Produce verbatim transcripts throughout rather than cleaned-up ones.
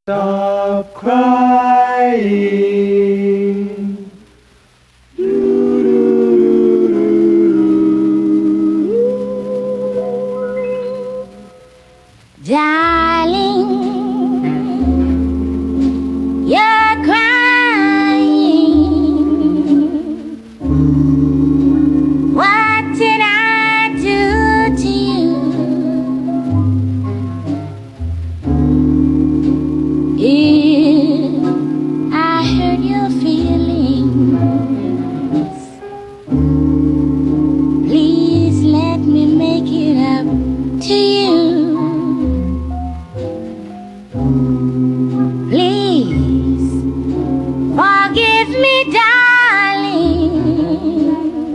Stop crying. Darling, you're crying. What did I do to you? If I hurt your feelings, please let me make it up to you. Please forgive me, darling.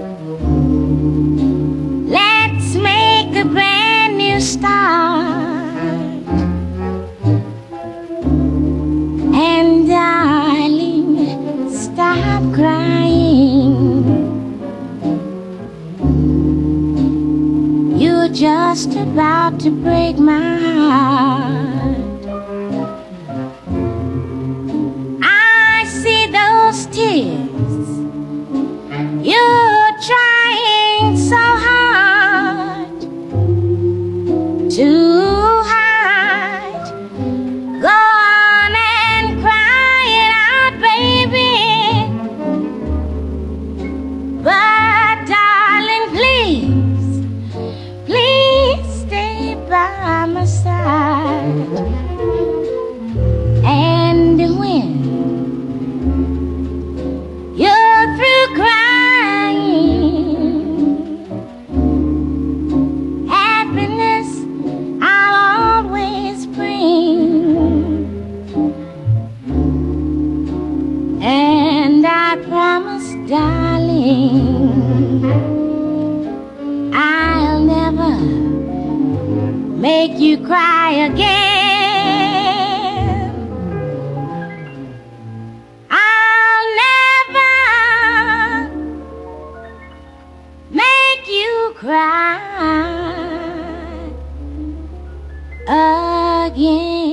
Let's make a brand new start. And darling, stop crying. You're just about to break my heart. Tears, you're trying so hard to hide. Go on and cry it out, baby. But darling, please, please stay by my side. And when through crying, happiness I'll always bring. And I promise, darling, I'll never make you cry again. Cry again.